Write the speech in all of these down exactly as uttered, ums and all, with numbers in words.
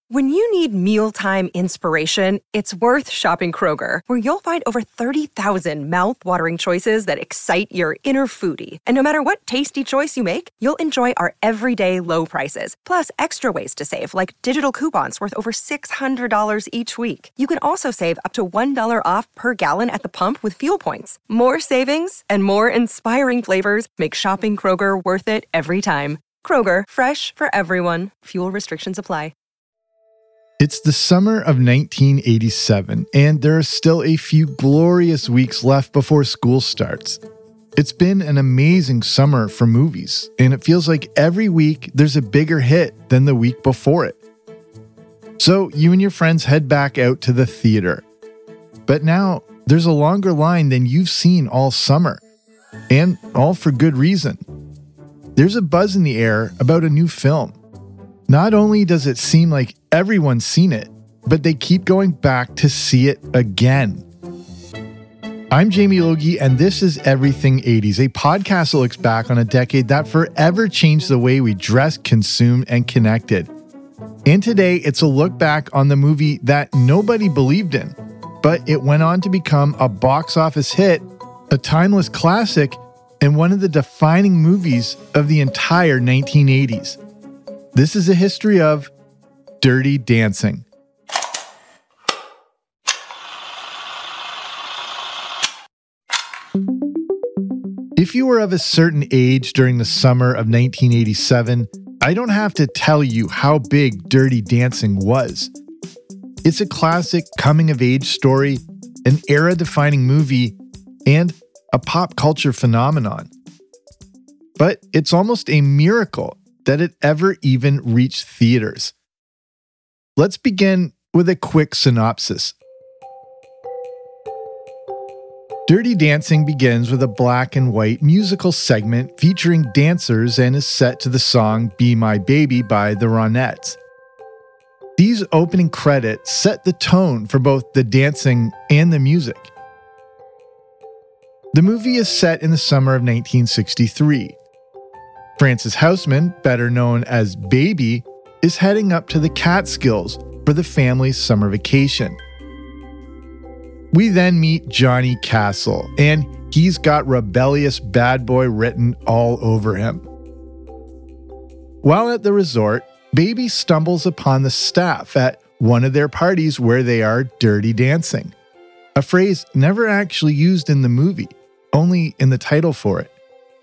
When you need mealtime inspiration, it's worth shopping Kroger, where you'll find over thirty thousand mouth-watering choices that excite your inner foodie. And no matter what tasty choice you make, you'll enjoy our everyday low prices, plus extra ways to save, like digital coupons worth over six hundred dollars each week. You can also save up to one dollar off per gallon at the pump with fuel points. More savings and more inspiring flavors make shopping Kroger worth it every time. Kroger, fresh for everyone. Fuel restrictions apply. It's the summer of nineteen eighty-seven, and there are still a few glorious weeks left before school starts. It's been an amazing summer for movies, and it feels like every week there's a bigger hit than the week before it. So you and your friends head back out to the theater. But now there's a longer line than you've seen all summer, and all for good reason. There's a buzz in the air about a new film. Not only does it seem like everyone's seen it, but they keep going back to see it again. I'm Jamie Logie, and this is Everything eighties, a podcast that looks back on a decade that forever changed the way we dressed, consumed, and connected. And today, it's a look back on the movie that nobody believed in, but it went on to become a box office hit, a timeless classic, and one of the defining movies of the entire nineteen eighties. This is a history of Dirty Dancing. If you were of a certain age during the summer of nineteen eighty-seven, I don't have to tell you how big Dirty Dancing was. It's a classic coming-of-age story, an era-defining movie, and a pop culture phenomenon. But it's almost a miracle that it ever even reached theaters. Let's begin with a quick synopsis. Dirty Dancing begins with a black and white musical segment featuring dancers and is set to the song Be My Baby by the Ronettes. These opening credits set the tone for both the dancing and the music. The movie is set in the summer of nineteen sixty-three. Frances Houseman, better known as Baby, is heading up to the Catskills for the family's summer vacation. We then meet Johnny Castle, and he's got rebellious bad boy written all over him. While at the resort, Baby stumbles upon the staff at one of their parties where they are dirty dancing, a phrase never actually used in the movie, only in the title for it.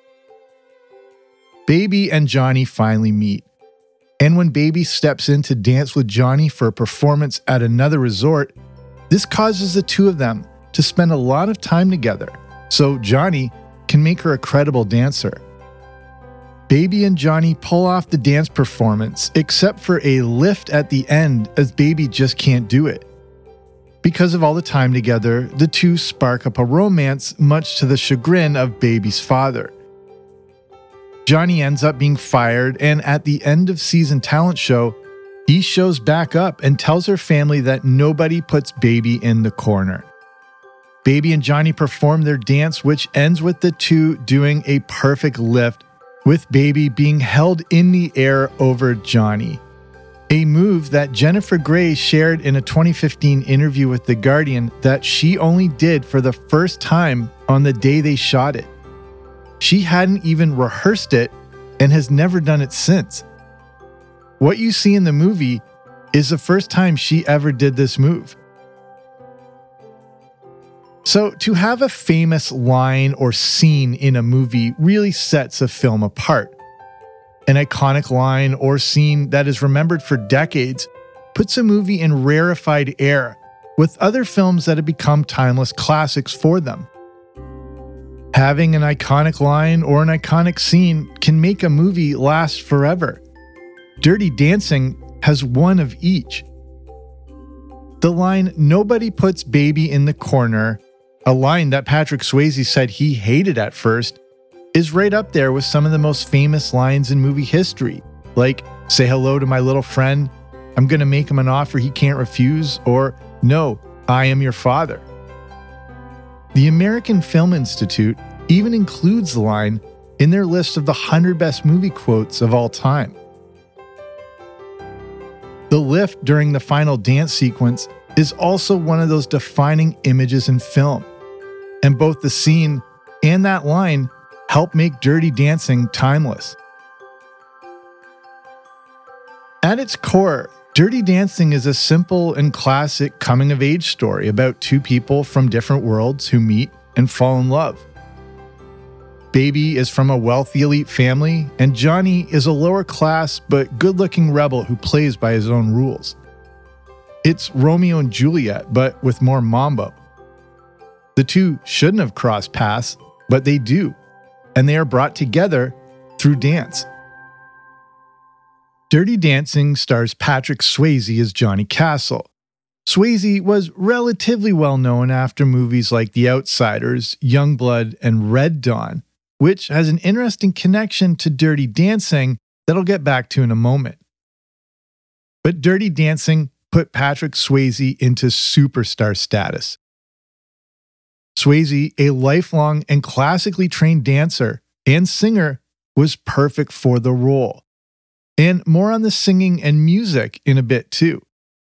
Baby and Johnny finally meet, and when Baby steps in to dance with Johnny for a performance at another resort, this causes the two of them to spend a lot of time together, so Johnny can make her a credible dancer. Baby and Johnny pull off the dance performance, except for a lift at the end as Baby just can't do it. Because of all the time together, the two spark up a romance, much to the chagrin of Baby's father. Johnny ends up being fired, and at the end of season talent show, he shows back up and tells her family that nobody puts Baby in the corner. Baby and Johnny perform their dance, which ends with the two doing a perfect lift, with Baby being held in the air over Johnny. A move that Jennifer Grey shared in a twenty fifteen interview with The Guardian that she only did for the first time on the day they shot it. She hadn't even rehearsed it and has never done it since. What you see in the movie is the first time she ever did this move. So to have a famous line or scene in a movie really sets a film apart. An iconic line or scene that is remembered for decades puts a movie in rarefied air with other films that have become timeless classics for them. Having an iconic line or an iconic scene can make a movie last forever. Dirty Dancing has one of each. The line, "Nobody puts Baby in the corner," a line that Patrick Swayze said he hated at first, is right up there with some of the most famous lines in movie history, like, "Say hello to my little friend, I'm gonna make him an offer he can't refuse," or, "No, I am your father." The American Film Institute even includes the line in their list of the one hundred best movie quotes of all time. The lift during the final dance sequence is also one of those defining images in film, and both the scene and that line help make Dirty Dancing timeless. At its core, Dirty Dancing is a simple and classic coming-of-age story about two people from different worlds who meet and fall in love. Baby is from a wealthy elite family, and Johnny is a lower-class but good-looking rebel who plays by his own rules. It's Romeo and Juliet, but with more mambo. The two shouldn't have crossed paths, but they do, and they are brought together through dance. Dirty Dancing stars Patrick Swayze as Johnny Castle. Swayze was relatively well known after movies like The Outsiders, Youngblood, and Red Dawn, which has an interesting connection to Dirty Dancing that I'll get back to in a moment. But Dirty Dancing put Patrick Swayze into superstar status. Swayze, a lifelong and classically trained dancer and singer, was perfect for the role. And more on the singing and music in a bit too.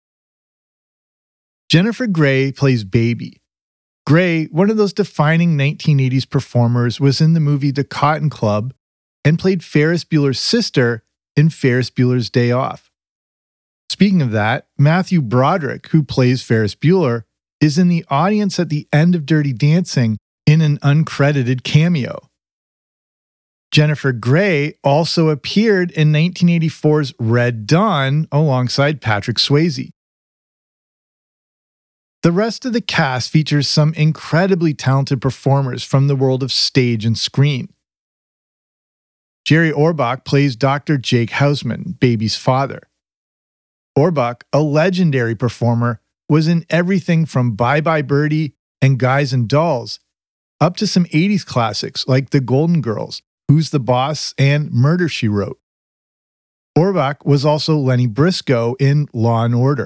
Jennifer Grey plays Baby. Grey, one of those defining nineteen eighties performers, was in the movie The Cotton Club and played Ferris Bueller's sister in Ferris Bueller's Day Off. Speaking of that, Matthew Broderick, who plays Ferris Bueller, is in the audience at the end of Dirty Dancing in an uncredited cameo. Jennifer Grey also appeared in nineteen eighty-four's Red Dawn alongside Patrick Swayze. The rest of the cast features some incredibly talented performers from the world of stage and screen. Jerry Orbach plays Doctor Jake Houseman, Baby's father. Orbach, a legendary performer, was in everything from Bye Bye Birdie and Guys and Dolls, up to some eighties classics like The Golden Girls, Who's the Boss, and Murder, She Wrote. Orbach was also Lenny Briscoe in Law and Order.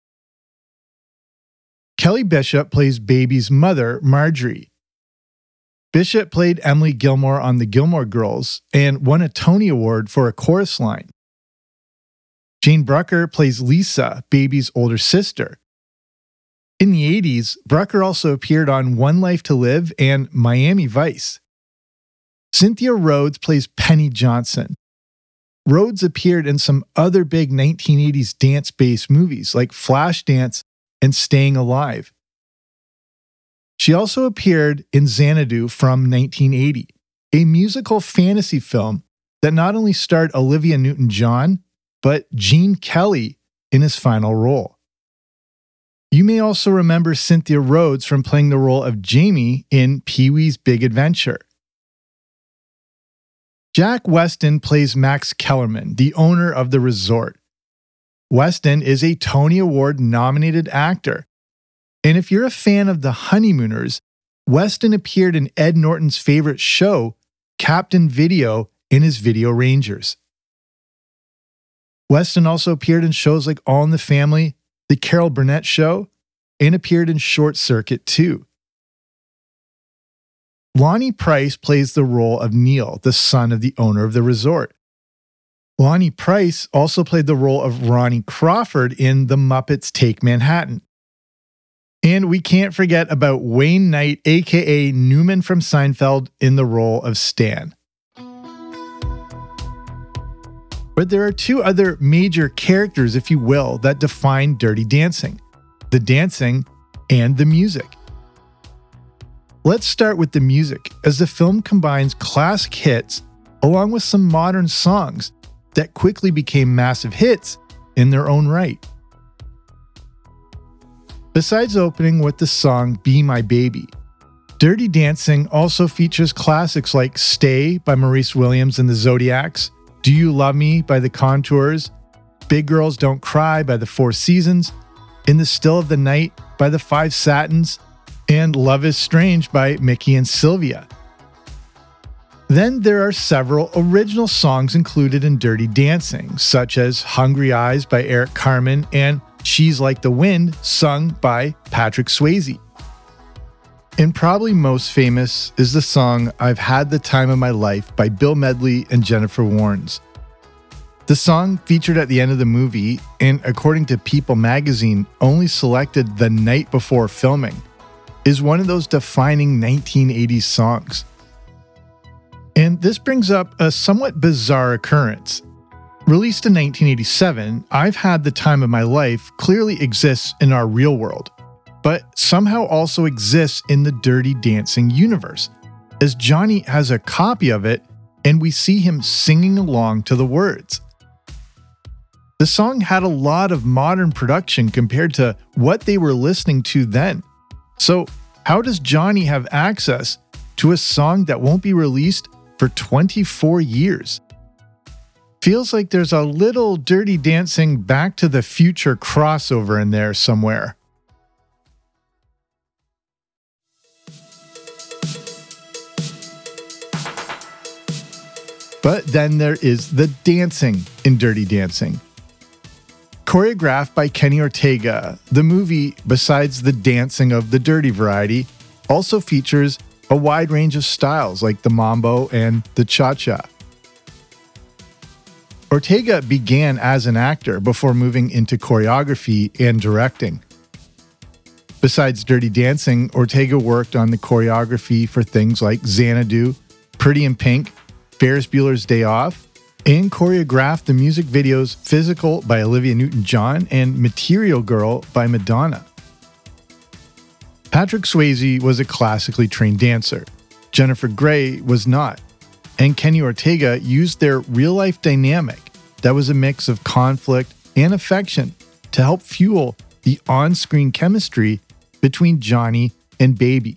Kelly Bishop plays Baby's mother, Marjorie. Bishop played Emily Gilmore on The Gilmore Girls and won a Tony Award for a chorus line. Jane Brucker plays Lisa, Baby's older sister. In the eighties, Brucker also appeared on One Life to Live and Miami Vice. Cynthia Rhodes plays Penny Johnson. Rhodes appeared in some other big nineteen eighties dance-based movies like Flashdance and Staying Alive. She also appeared in Xanadu from nineteen eighty, a musical fantasy film that not only starred Olivia Newton-John, but Gene Kelly in his final role. You may also remember Cynthia Rhodes from playing the role of Jamie in Pee-wee's Big Adventure. Jack Weston plays Max Kellerman, the owner of the resort. Weston is a Tony Award-nominated actor. And if you're a fan of The Honeymooners, Weston appeared in Ed Norton's favorite show, Captain Video, in his Video Rangers. Weston also appeared in shows like All in the Family, The Carol Burnett Show, and appeared in Short Circuit too. Lonnie Price plays the role of Neil, the son of the owner of the resort. Lonnie Price also played the role of Ronnie Crawford in The Muppets Take Manhattan. And we can't forget about Wayne Knight, aka Newman from Seinfeld, in the role of Stan. But there are two other major characters, if you will, that define Dirty Dancing: the dancing and the music. Let's start with the music, as the film combines classic hits along with some modern songs that quickly became massive hits in their own right. Besides opening with the song Be My Baby, Dirty Dancing also features classics like Stay by Maurice Williams and the Zodiacs, Do You Love Me by the Contours, Big Girls Don't Cry by the Four Seasons, In the Still of the Night by the Five Satins, and Love is Strange by Mickey and Sylvia. Then there are several original songs included in Dirty Dancing, such as Hungry Eyes by Eric Carmen and She's Like the Wind, sung by Patrick Swayze. And probably most famous is the song I've Had the Time of My Life by Bill Medley and Jennifer Warnes. The song featured at the end of the movie, and according to People magazine, only selected the night before filming, is one of those defining nineteen eighties songs. And this brings up a somewhat bizarre occurrence. Released in nineteen eighty-seven, I've Had the Time of My Life clearly exists in our real world, but somehow also exists in the Dirty Dancing universe, as Johnny has a copy of it and we see him singing along to the words. The song had a lot of modern production compared to what they were listening to then. So, how does Johnny have access to a song that won't be released for twenty-four years? Feels like there's a little Dirty Dancing Back to the Future crossover in there somewhere. But then there is the dancing in Dirty Dancing. Choreographed by Kenny Ortega, the movie, besides the dancing of the dirty variety, also features a wide range of styles like the mambo and the cha-cha. Ortega began as an actor before moving into choreography and directing. Besides Dirty Dancing, Ortega worked on the choreography for things like Xanadu, Pretty in Pink, Ferris Bueller's Day Off, and choreographed the music videos Physical by Olivia Newton-John and Material Girl by Madonna. Patrick Swayze was a classically trained dancer. Jennifer Grey was not. And Kenny Ortega used their real-life dynamic that was a mix of conflict and affection to help fuel the on-screen chemistry between Johnny and Baby.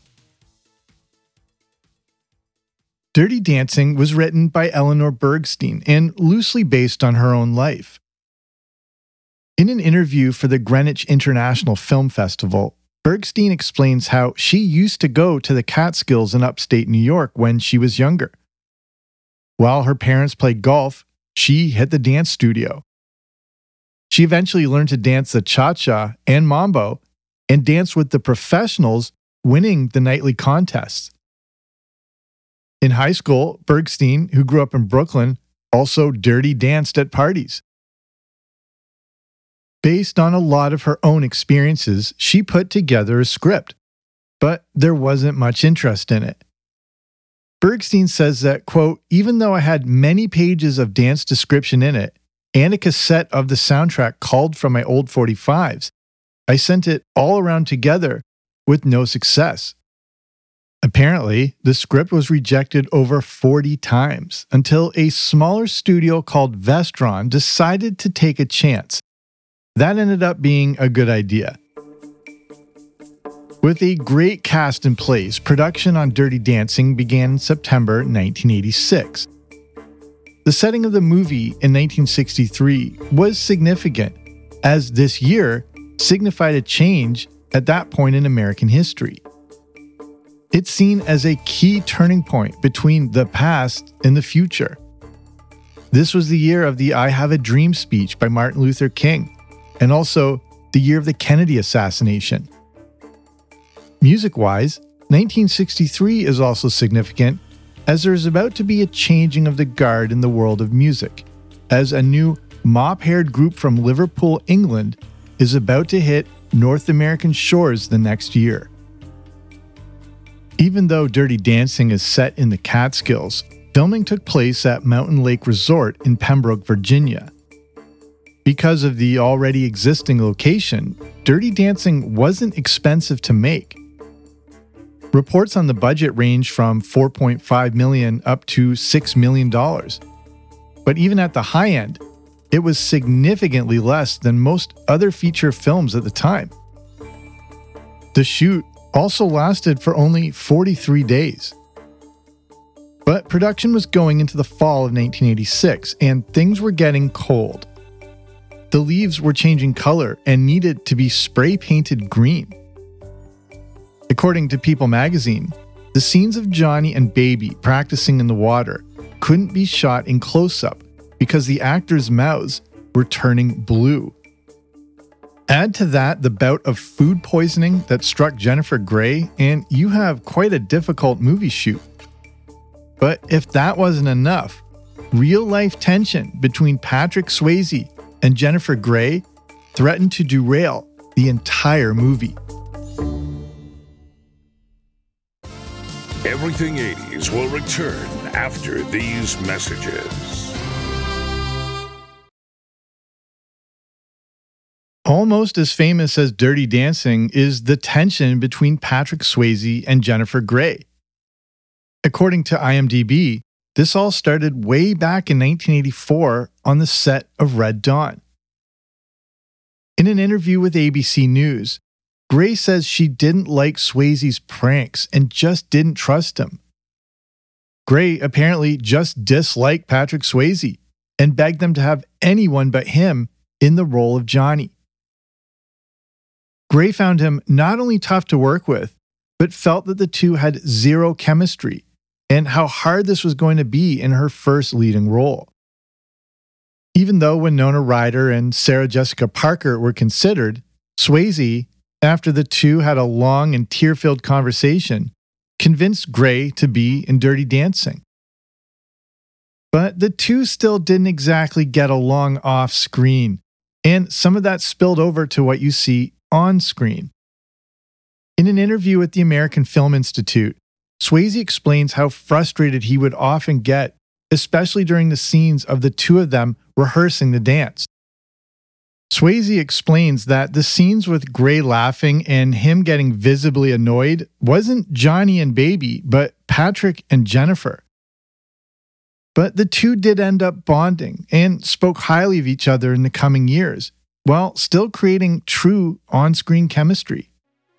Dirty Dancing was written by Eleanor Bergstein and loosely based on her own life. In an interview for the Greenwich International Film Festival, Bergstein explains how she used to go to the Catskills in upstate New York when she was younger. While her parents played golf, she hit the dance studio. She eventually learned to dance the cha-cha and mambo and danced with the professionals, winning the nightly contests. In high school, Bergstein, who grew up in Brooklyn, also dirty danced at parties. Based on a lot of her own experiences, she put together a script, but there wasn't much interest in it. Bergstein says that, quote, even though I had many pages of dance description in it and a cassette of the soundtrack culled from my old forty-fives, I sent it all around together with no success. Apparently, the script was rejected over forty times until a smaller studio called Vestron decided to take a chance. That ended up being a good idea. With a great cast in place, production on Dirty Dancing began in September nineteen eighty-six. The setting of the movie in nineteen sixty-three was significant, as this year signified a change at that point in American history. It's seen as a key turning point between the past and the future. This was the year of the I Have a Dream speech by Martin Luther King, and also the year of the Kennedy assassination. Music-wise, nineteen sixty-three is also significant, as there is about to be a changing of the guard in the world of music, as a new mop-haired group from Liverpool, England, is about to hit North American shores the next year. Even though Dirty Dancing is set in the Catskills, filming took place at Mountain Lake Resort in Pembroke, Virginia. Because of the already existing location, Dirty Dancing wasn't expensive to make. Reports on the budget range from four point five million dollars up to six million dollars. But even at the high end, it was significantly less than most other feature films at the time. The shoot also lasted for only forty-three days. But production was going into the fall of nineteen eighty-six, and things were getting cold. The leaves were changing color and needed to be spray painted green. According to People magazine, the scenes of Johnny and Baby practicing in the water couldn't be shot in close-up because the actors' mouths were turning blue. Add to that the bout of food poisoning that struck Jennifer Grey, and you have quite a difficult movie shoot. But if that wasn't enough, real-life tension between Patrick Swayze and Jennifer Grey threatened to derail the entire movie. Everything eighties will return after these messages. Almost as famous as Dirty Dancing is the tension between Patrick Swayze and Jennifer Grey. According to IMDb, this all started way back in nineteen eighty-four on the set of Red Dawn. In an interview with A B C News, Grey says she didn't like Swayze's pranks and just didn't trust him. Grey apparently just disliked Patrick Swayze and begged them to have anyone but him in the role of Johnny. Grey found him not only tough to work with, but felt that the two had zero chemistry and how hard this was going to be in her first leading role. Even though Winona Ryder and Sarah Jessica Parker were considered, Swayze, after the two had a long and tear-filled conversation, convinced Grey to be in Dirty Dancing. But the two still didn't exactly get along off-screen, and some of that spilled over to what you see on screen. In an interview with the American Film Institute, Swayze explains how frustrated he would often get, especially during the scenes of the two of them rehearsing the dance. Swayze explains that the scenes with Grey laughing and him getting visibly annoyed wasn't Johnny and Baby, but Patrick and Jennifer. But the two did end up bonding and spoke highly of each other in the coming years, while still creating true on-screen chemistry.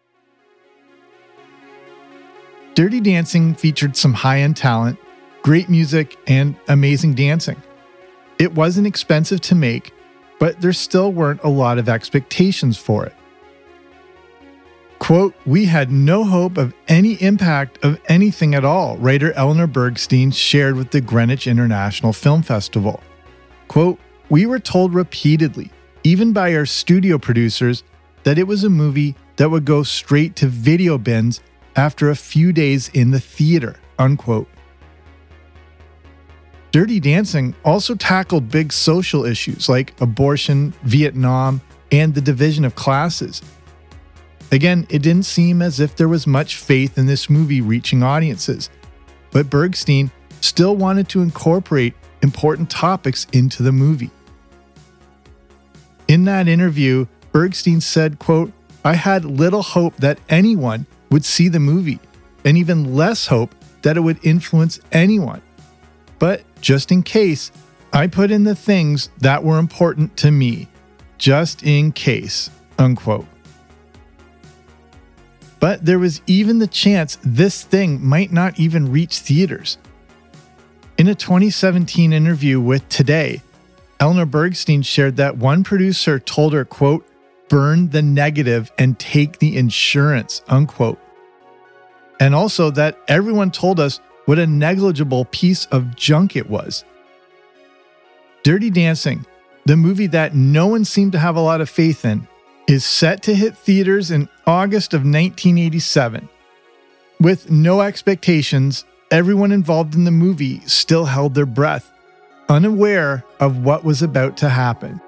Dirty Dancing featured some high-end talent, great music, and amazing dancing. It wasn't expensive to make, but there still weren't a lot of expectations for it. Quote, "We had no hope of any impact of anything at all," writer Eleanor Bergstein shared with the Greenwich International Film Festival. Quote, "We were told repeatedly, even by our studio producers, that it was a movie that would go straight to video bins after a few days in the theater," unquote. Dirty Dancing also tackled big social issues like abortion, Vietnam, and the division of classes. Again, it didn't seem as if there was much faith in this movie reaching audiences, but Bergstein still wanted to incorporate important topics into the movie. In that interview, Bergstein said, quote, "I had little hope that anyone would see the movie, and even less hope that it would influence anyone. But just in case, I put in the things that were important to me, just in case," unquote. But there was even the chance this thing might not even reach theaters. In a twenty seventeen interview with Today, Eleanor Bergstein shared that one producer told her, quote, "Burn the negative and take the insurance," unquote. And also that everyone told us what a negligible piece of junk it was. Dirty Dancing, the movie that no one seemed to have a lot of faith in, is set to hit theaters in August of nineteen eighty-seven. With no expectations, everyone involved in the movie still held their breath, unaware of what was about to happen.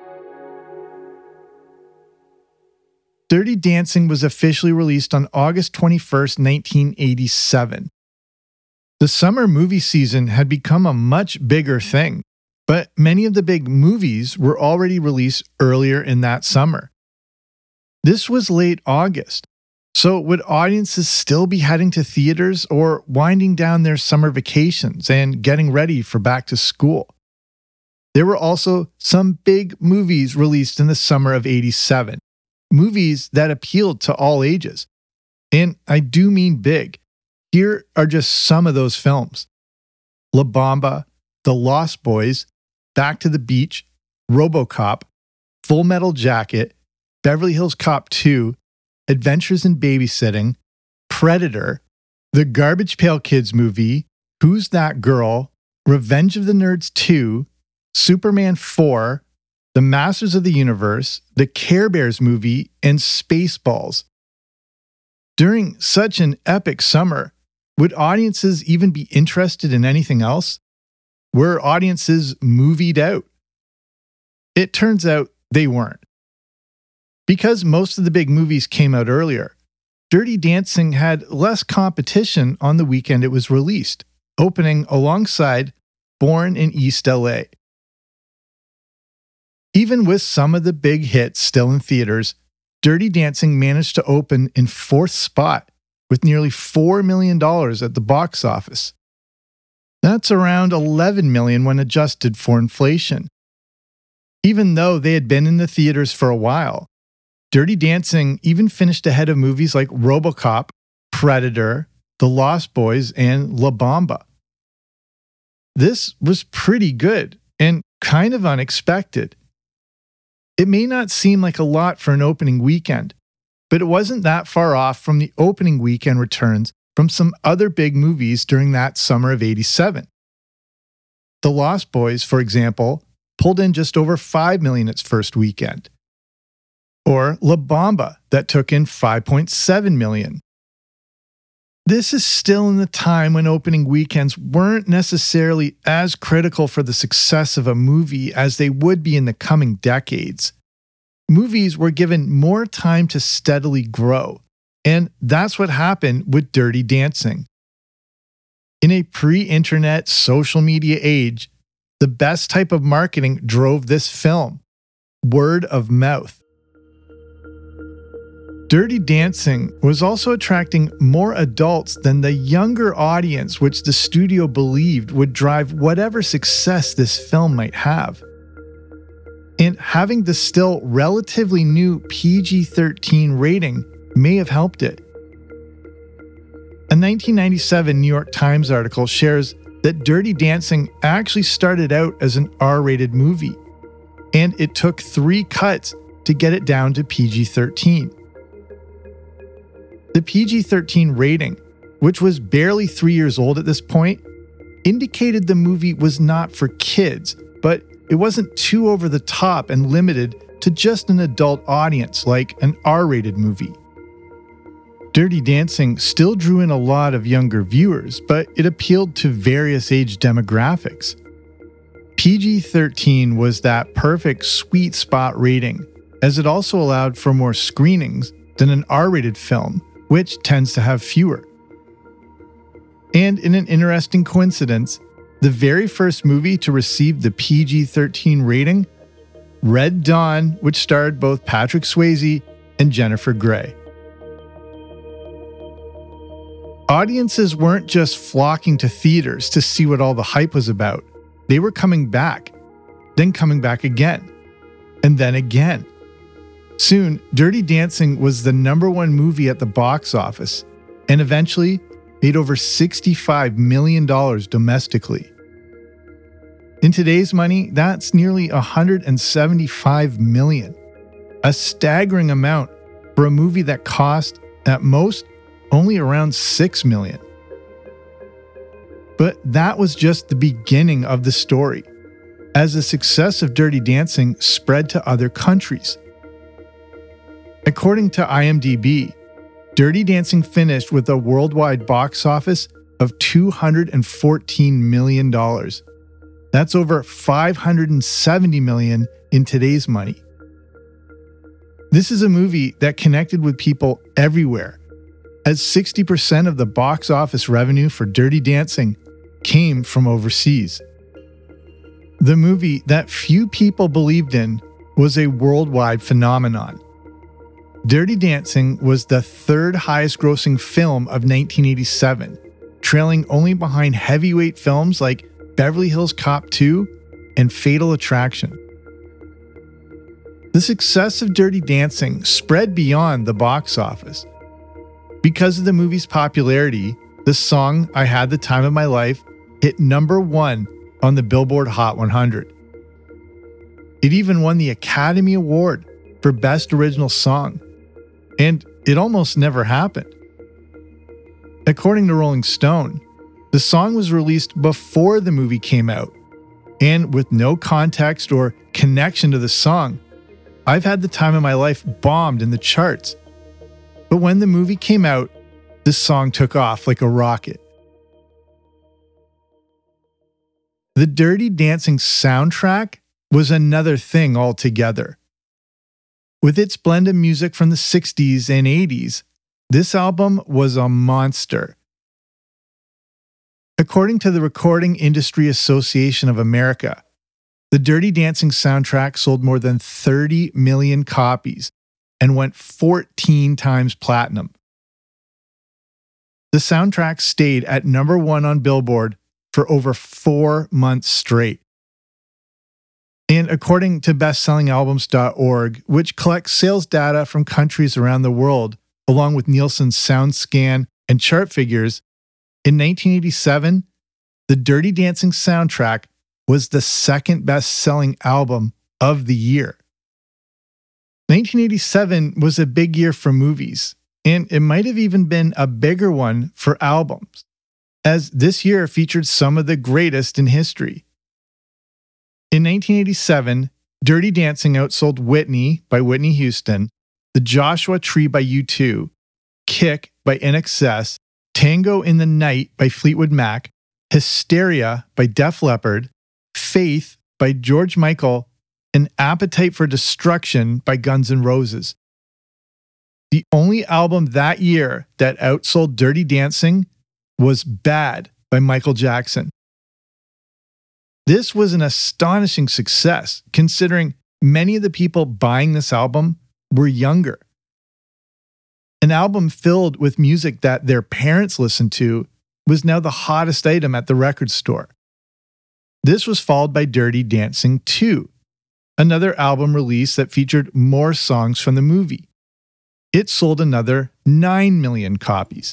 Dirty Dancing was officially released on August twenty-first, nineteen eighty-seven. The summer movie season had become a much bigger thing, but many of the big movies were already released earlier in that summer. This was late August, so would audiences still be heading to theaters or winding down their summer vacations and getting ready for back to school? There were also some big movies released in the summer of eighty-seven, movies that appealed to all ages. And I do mean big. Here are just some of those films: La Bamba, The Lost Boys, Back to the Beach, RoboCop, Full Metal Jacket, Beverly Hills Cop two, Adventures in Babysitting, Predator, The Garbage Pail Kids Movie, Who's That Girl, Revenge of the Nerds two, Superman four, The Masters of the Universe, The Care Bears Movie, and Spaceballs. During such an epic summer, would audiences even be interested in anything else? Were audiences movied out? It turns out they weren't. Because most of the big movies came out earlier, Dirty Dancing had less competition on the weekend it was released, opening alongside Born in East L A. Even with some of the big hits still in theaters, Dirty Dancing managed to open in fourth spot with nearly four million dollars at the box office. That's around eleven million dollars when adjusted for inflation. Even though they had been in the theaters for a while, Dirty Dancing even finished ahead of movies like RoboCop, Predator, The Lost Boys, and La Bamba. This was pretty good and kind of unexpected. It may not seem like a lot for an opening weekend, but it wasn't that far off from the opening weekend returns from some other big movies during that summer of eighty-seven. The Lost Boys, for example, pulled in just over five million dollars its first weekend. Or La Bamba, that took in five point seven million dollars. This is still in the time when opening weekends weren't necessarily as critical for the success of a movie as they would be in the coming decades. Movies were given more time to steadily grow, and that's what happened with Dirty Dancing. In a pre-internet social media age, the best type of marketing drove this film: word of mouth. Dirty Dancing was also attracting more adults than the younger audience, which the studio believed would drive whatever success this film might have. And having the still relatively new P G thirteen rating may have helped it. A nineteen ninety-seven New York Times article shares that Dirty Dancing actually started out as an R-rated movie, and it took three cuts to get it down to P G thirteen. The P G thirteen rating, which was barely three years old at this point, indicated the movie was not for kids, but it wasn't too over the top and limited to just an adult audience like an R-rated movie. Dirty Dancing still drew in a lot of younger viewers, but it appealed to various age demographics. P G thirteen was that perfect sweet spot rating, as it also allowed for more screenings than an R-rated film, which tends to have fewer. And in an interesting coincidence, the very first movie to receive the P G thirteen rating, Red Dawn, which starred both Patrick Swayze and Jennifer Grey. Audiences weren't just flocking to theaters to see what all the hype was about. They were coming back, then coming back again, and then again. Soon, Dirty Dancing was the number one movie at the box office, and eventually made over sixty-five million dollars domestically. In today's money, that's nearly one hundred seventy-five million dollars, a staggering amount for a movie that cost, at most, only around six million dollars. But that was just the beginning of the story, as the success of Dirty Dancing spread to other countries. According to I M D B, Dirty Dancing finished with a worldwide box office of two hundred fourteen million dollars. That's over five hundred seventy million dollars in today's money. This is a movie that connected with people everywhere, as sixty percent of the box office revenue for Dirty Dancing came from overseas. The movie that few people believed in was a worldwide phenomenon. Dirty Dancing was the third highest grossing film of nineteen eighty-seven, trailing only behind heavyweight films like Beverly Hills Cop two and Fatal Attraction. The success of Dirty Dancing spread beyond the box office. Because of the movie's popularity, the song I Had the Time of My Life hit number one on the Billboard Hot one hundred. It even won the Academy Award for Best Original Song. And it almost never happened. According to Rolling Stone, the song was released before the movie came out, and with no context or connection to the song, I've Had the Time of My Life bombed in the charts. But when the movie came out, this song took off like a rocket. The Dirty Dancing soundtrack was another thing altogether. With its blend of music from the sixties and eighties, this album was a monster. According to the Recording Industry Association of America, the Dirty Dancing soundtrack sold more than thirty million copies and went fourteen times platinum. The soundtrack stayed at number one on Billboard for over four months straight. And according to best selling albums dot org, which collects sales data from countries around the world, along with Nielsen's SoundScan and chart figures, in nineteen eighty-seven, the Dirty Dancing soundtrack was the second best-selling album of the year. nineteen eighty-seven was a big year for movies, and it might have even been a bigger one for albums, as this year featured some of the greatest in history. In nineteen eighty-seven, Dirty Dancing outsold Whitney by Whitney Houston, The Joshua Tree by U two, Kick by I N X S, Tango in the Night by Fleetwood Mac, Hysteria by Def Leppard, Faith by George Michael, and Appetite for Destruction by Guns N' Roses. The only album that year that outsold Dirty Dancing was Bad by Michael Jackson. This was an astonishing success, considering many of the people buying this album were younger. An album filled with music that their parents listened to was now the hottest item at the record store. This was followed by Dirty Dancing two, another album release that featured more songs from the movie. It sold another nine million copies.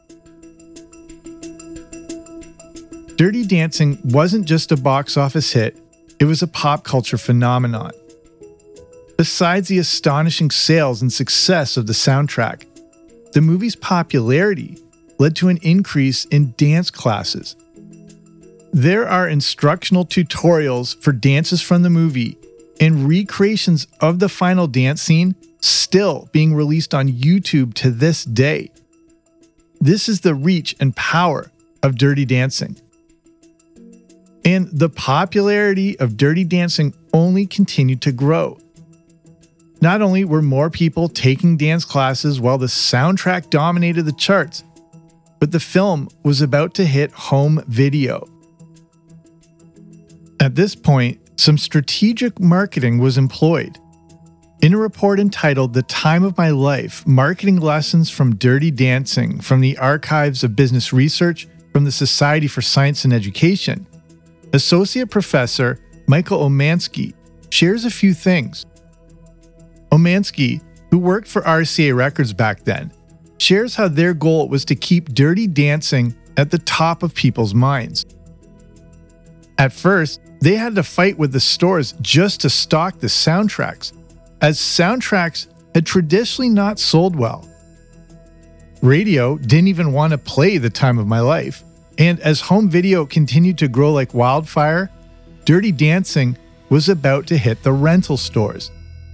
Dirty Dancing wasn't just a box office hit, it was a pop culture phenomenon. Besides the astonishing sales and success of the soundtrack, the movie's popularity led to an increase in dance classes. There are instructional tutorials for dances from the movie and recreations of the final dance scene still being released on YouTube to this day. This is the reach and power of Dirty Dancing. And the popularity of Dirty Dancing only continued to grow. Not only were more people taking dance classes while the soundtrack dominated the charts, but the film was about to hit home video. At this point, some strategic marketing was employed. In a report entitled The Time of My Life, Marketing Lessons from Dirty Dancing from the Archives of Business Research from the Society for Science and Education, Associate Professor Michael Omansky shares a few things. Omansky, who worked for R C A Records back then, shares how their goal was to keep Dirty Dancing at the top of people's minds. At first, they had to fight with the stores just to stock the soundtracks, as soundtracks had traditionally not sold well. Radio didn't even want to play The Time of My Life, and as home video continued to grow like wildfire, Dirty Dancing was about to hit the rental stores.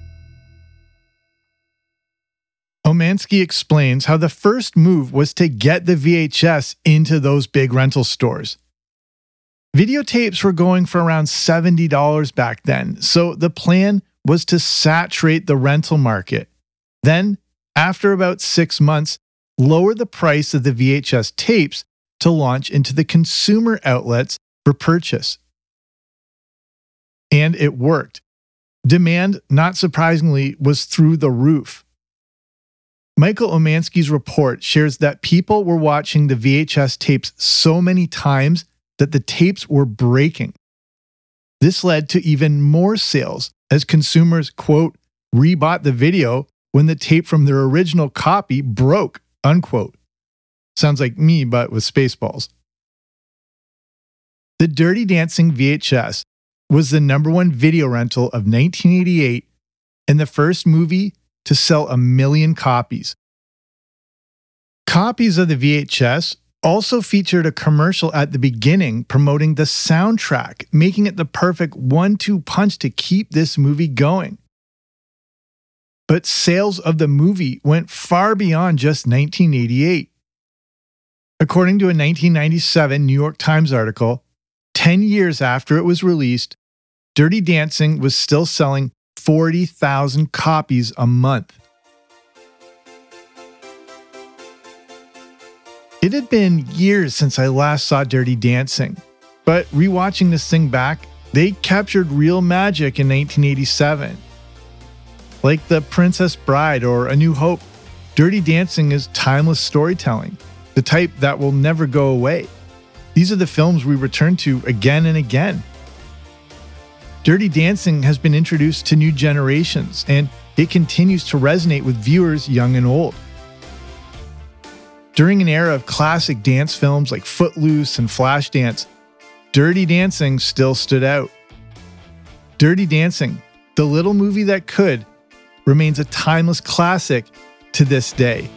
Omansky explains how the first move was to get the V H S into those big rental stores. Videotapes were going for around seventy dollars back then, so the plan was to saturate the rental market. Then, after about six months, lower the price of the V H S tapes to launch into the consumer outlets for purchase. And it worked. Demand, not surprisingly, was through the roof. Michael Omansky's report shares that people were watching the V H S tapes so many times that the tapes were breaking. This led to even more sales as consumers, quote, rebought the video when the tape from their original copy broke, unquote. Sounds like me, but with Spaceballs. The Dirty Dancing V H S was the number one video rental of nineteen eighty-eight and the first movie to sell a million copies. Copies of the V H S also featured a commercial at the beginning promoting the soundtrack, making it the perfect one two punch to keep this movie going. But sales of the movie went far beyond just nineteen eighty-eight. According to a nineteen ninety-seven New York Times article, ten years after it was released, Dirty Dancing was still selling forty thousand copies a month. It had been years since I last saw Dirty Dancing, but rewatching this thing back, they captured real magic in nineteen eighty-seven. Like The Princess Bride or A New Hope, Dirty Dancing is timeless storytelling, the type that will never go away. These are the films we return to again and again. Dirty Dancing has been introduced to new generations, and it continues to resonate with viewers young and old. During an era of classic dance films like Footloose and Flashdance, Dirty Dancing still stood out. Dirty Dancing, the little movie that could, remains a timeless classic to this day.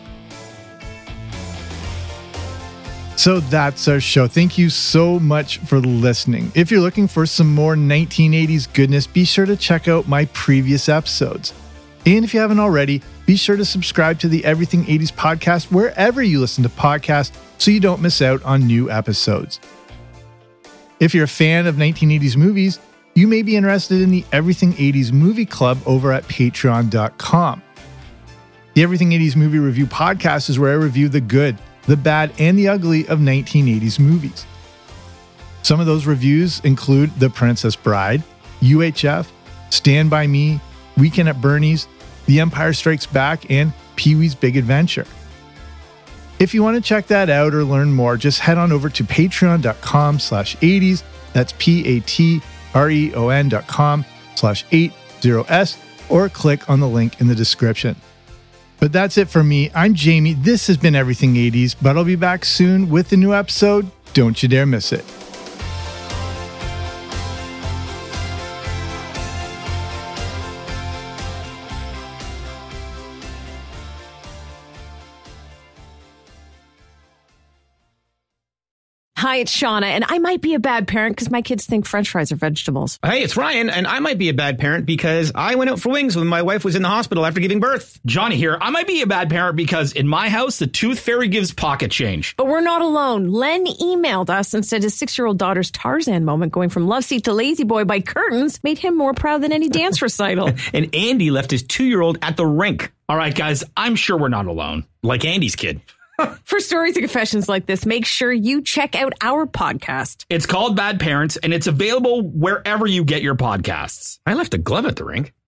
So that's our show. Thank you so much for listening. If you're looking for some more nineteen eighties goodness, be sure to check out my previous episodes. And if you haven't already, be sure to subscribe to the Everything eighties podcast wherever you listen to podcasts so you don't miss out on new episodes. If you're a fan of nineteen eighties movies, you may be interested in the Everything eighties Movie Club over at patreon dot com. The Everything eighties Movie Review podcast is where I review the good, the bad, and the ugly of nineteen eighties movies. Some of those reviews include The Princess Bride, U H F, Stand By Me, Weekend at Bernie's, The Empire Strikes Back, and Pee-wee's Big Adventure. If you want to check that out or learn more, just head on over to patreon dot com slash eighties. That's P-A-T-R-E-O-N dot com slash eighty S, or click on the link in the description. But that's it for me. I'm Jamie. This has been Everything eighties, but I'll be back soon with a new episode. Don't you dare miss it. Hi, it's Shauna, and I might be a bad parent because my kids think French fries are vegetables. Hey, it's Ryan, and I might be a bad parent because I went out for wings when my wife was in the hospital after giving birth. Johnny here. I might be a bad parent because in my house, the tooth fairy gives pocket change. But we're not alone. Len emailed us and said his six-year-old daughter's Tarzan moment going from love seat to lazy boy by curtains made him more proud than any dance recital. And Andy left his two-year-old at the rink. All right, guys, I'm sure we're not alone. Like Andy's kid. For stories and confessions like this, make sure you check out our podcast. It's called Bad Parents, and it's available wherever you get your podcasts. I left a glove at the rink.